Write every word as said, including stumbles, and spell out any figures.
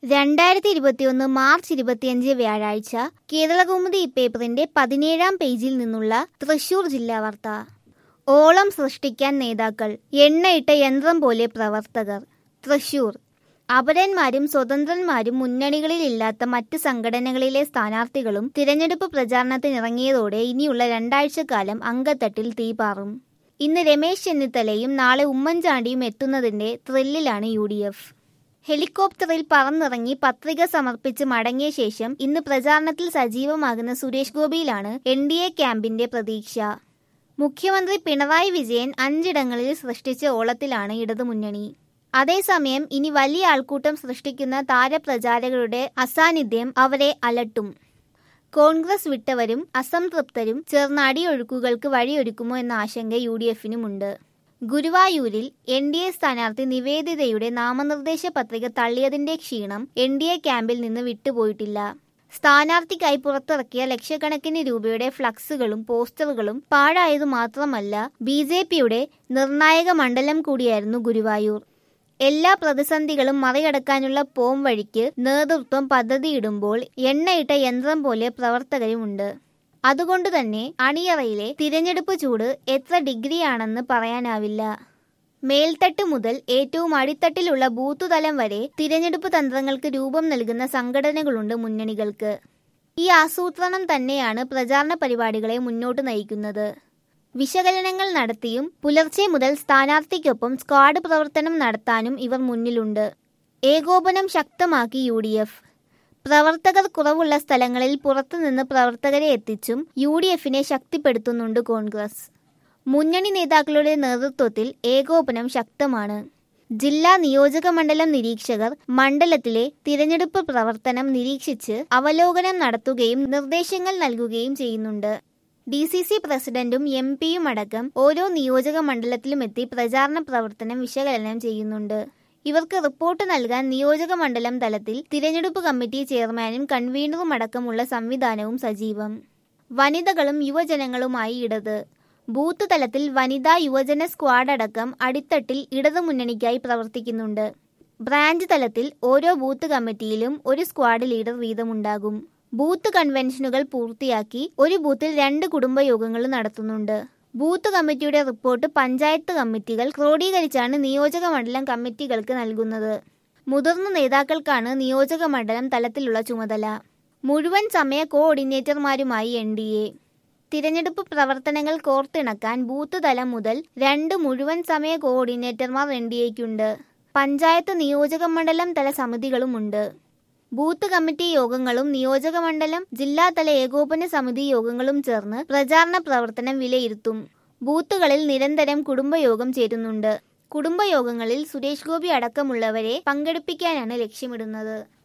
രണ്ടായിരത്തി ഇരുപത്തിയൊന്ന് മാർച്ച് ഇരുപത്തിയഞ്ച് വ്യാഴാഴ്ച കേരളകൗമുദി പേപ്പറിന്റെ പതിനേഴാം പേജിൽ നിന്നുള്ള തൃശൂർ ജില്ലാ വാർത്ത. ഓളം സൃഷ്ടിക്കാൻ നേതാക്കൾ, എണ്ണയിട്ട യന്ത്രം പോലെ പ്രവർത്തകർ. തൃശൂർ. അപരന്മാരും സ്വതന്ത്രന്മാരും മുന്നണികളിലില്ലാത്ത മറ്റ് സംഘടനകളിലെ സ്ഥാനാർത്ഥികളും തിരഞ്ഞെടുപ്പ് പ്രചാരണത്തിനിറങ്ങിയതോടെ ഇനിയുള്ള രണ്ടാഴ്ചക്കാലം അങ്കത്തട്ടിൽ തീപാറും. ഇന്ന് രമേശ് ചെന്നിത്തലയും നാളെ ഉമ്മൻചാണ്ടിയും എത്തുന്നതിന്റെ ത്രില്ലിലാണ് യു ഡി എഫ്. ഹെലികോപ്റ്ററിൽ പറന്നിറങ്ങി പത്രിക സമർപ്പിച്ച് മടങ്ങിയ ശേഷം ഇന്ന് പ്രചാരണത്തിൽ സജീവമാകുന്ന സുരേഷ് ഗോപിയിലാണ് എൻ ഡി എ ക്യാമ്പിന്റെ പ്രതീക്ഷ. മുഖ്യമന്ത്രി പിണറായി വിജയൻ അഞ്ചിടങ്ങളിൽ സൃഷ്ടിച്ച ഓളത്തിലാണ് ഇടതുമുന്നണി. അതേസമയം ഇനി വലിയ ആൾക്കൂട്ടം സൃഷ്ടിക്കുന്ന താരപ്രചാരകരുടെ അസാന്നിധ്യം അവരെ അലട്ടും. കോൺഗ്രസ് വിട്ടവരും അസംതൃപ്തരും ചേർന്ന അടിയൊഴുക്കുകൾക്ക് വഴിയൊരുക്കുമോ എന്ന ആശങ്ക യു ഡി എഫിനുമുണ്ട്. ഗുരുവായൂരിൽ എൻ ഡി എ സ്ഥാനാർത്ഥി നിവേദിതയുടെ നാമനിർദ്ദേശ പത്രിക തള്ളിയതിന്റെ ക്ഷീണം എൻ ഡി എ ക്യാമ്പിൽ നിന്ന് വിട്ടുപോയിട്ടില്ല. സ്ഥാനാർത്ഥിക്കായി പുറത്തിറക്കിയ ലക്ഷക്കണക്കിന് രൂപയുടെ ഫ്ലക്സുകളും പോസ്റ്ററുകളും പാഴായതു മാത്രമല്ല, ബി ജെ പിയുടെ നിർണായക മണ്ഡലം കൂടിയായിരുന്നു ഗുരുവായൂർ. എല്ലാ പ്രതിസന്ധികളും മറികടക്കാനുള്ള പോം വഴിക്ക് നേതൃത്വം പദ്ധതിയിടുമ്പോൾ എണ്ണയിട്ട യന്ത്രം പോലെ പ്രവർത്തകരുമുണ്ട്. അതുകൊണ്ടുതന്നെ അണിയറയിലെ തിരഞ്ഞെടുപ്പ് ചൂട് എത്ര ഡിഗ്രിയാണെന്ന് പറയാനാവില്ല. മേൽത്തട്ട് മുതൽ ഏറ്റവും അടിത്തട്ടിലുള്ള ബൂത്തുതലം വരെ തിരഞ്ഞെടുപ്പ് തന്ത്രങ്ങൾക്ക് രൂപം നൽകുന്ന സംഘടനകളുണ്ട് മുന്നണികൾക്ക്. ഈ ആസൂത്രണം തന്നെയാണ് പ്രചാരണ പരിപാടികളെ മുന്നോട്ട് നയിക്കുന്നത്. വിശകലനങ്ങൾ നടത്തിയും പുലർച്ചെ മുതൽ സ്ഥാനാർത്ഥിക്കൊപ്പം സ്ക്വാഡ് പ്രവർത്തനം നടത്താനും ഇവർ മുന്നിലുണ്ട്. ഏകോപനം ശക്തമാക്കി യു ഡി എഫ്. പ്രവർത്തകർ കുറവുള്ള സ്ഥലങ്ങളിൽ പുറത്തുനിന്ന് പ്രവർത്തകരെ എത്തിച്ചും യു ഡി എഫിനെ ശക്തിപ്പെടുത്തുന്നുണ്ട് കോൺഗ്രസ്. മുന്നണി നേതാക്കളുടെ നേതൃത്വത്തിൽ ഏകോപനം ശക്തമാണ്. ജില്ലാ നിയോജക മണ്ഡലം നിരീക്ഷകർ മണ്ഡലത്തിലെ തിരഞ്ഞെടുപ്പ് പ്രവർത്തനം നിരീക്ഷിച്ച് അവലോകനം നടത്തുകയും നിർദ്ദേശങ്ങൾ നൽകുകയും ചെയ്യുന്നുണ്ട്. ഡി സി സി പ്രസിഡന്റും എം പിയും അടക്കം ഓരോ നിയോജക മണ്ഡലത്തിലുമെത്തി പ്രചാരണ പ്രവർത്തനം വിശകലനം ചെയ്യുന്നുണ്ട്. ഇവർക്ക് റിപ്പോർട്ട് നൽകാൻ നിയോജക മണ്ഡലം തലത്തിൽ തിരഞ്ഞെടുപ്പ് കമ്മിറ്റി ചെയർമാനും കൺവീനറും അടക്കമുള്ള സംവിധാനവും സജീവം. വനിതകളും യുവജനങ്ങളുമായി ഇടത്. ബൂത്ത് തലത്തിൽ വനിതാ യുവജന സ്ക്വാഡ് അടക്കം അടിത്തട്ടിൽ ഇടതുമുന്നണിക്കായി പ്രവർത്തിക്കുന്നുണ്ട്. ബ്രാഞ്ച് തലത്തിൽ ഓരോ ബൂത്ത് കമ്മിറ്റിയിലും ഒരു സ്ക്വാഡ് ലീഡർ വീതമുണ്ടാകും. ബൂത്ത് കൺവെൻഷനുകൾ പൂർത്തിയാക്കി ഒരു ബൂത്തിൽ രണ്ട് കുടുംബയോഗങ്ങൾ നടത്തുന്നുണ്ട്. ബൂത്ത് കമ്മിറ്റിയുടെ റിപ്പോർട്ട് പഞ്ചായത്ത് കമ്മിറ്റികൾ ക്രോഡീകരിച്ചാണ് നിയോജക മണ്ഡലം കമ്മിറ്റികൾക്ക് നൽകുന്നത്. മുതിർന്ന നേതാക്കൾക്കാണ് നിയോജക മണ്ഡലം തലത്തിലുള്ള ചുമതല. മുഴുവൻ സമയ കോർഡിനേറ്റർമാരുമായി എൻ ഡി എ. തിരഞ്ഞെടുപ്പ് പ്രവർത്തനങ്ങൾ കോർത്തിണക്കാൻ ബൂത്ത് തലം മുതൽ രണ്ട് മുഴുവൻ സമയ കോർഡിനേറ്റർമാർ എൻ ഡി എക്കുണ്ട്. പഞ്ചായത്ത് നിയോജക മണ്ഡലം തല സമിതികളുമുണ്ട്. ബൂത്ത് കമ്മിറ്റി യോഗങ്ങളും നിയോജക മണ്ഡലം ജില്ലാതല ഏകോപന സമിതി യോഗങ്ങളും ചേർന്ന് പ്രചാരണ പ്രവർത്തനം വിലയിരുത്തും. ബൂത്തുകളിൽ നിരന്തരം കുടുംബയോഗം ചേരുന്നുണ്ട്. കുടുംബയോഗങ്ങളിൽ സുരേഷ് ഗോപി അടക്കമുള്ളവരെ പങ്കെടുപ്പിക്കാനാണ് ലക്ഷ്യമിടുന്നത്.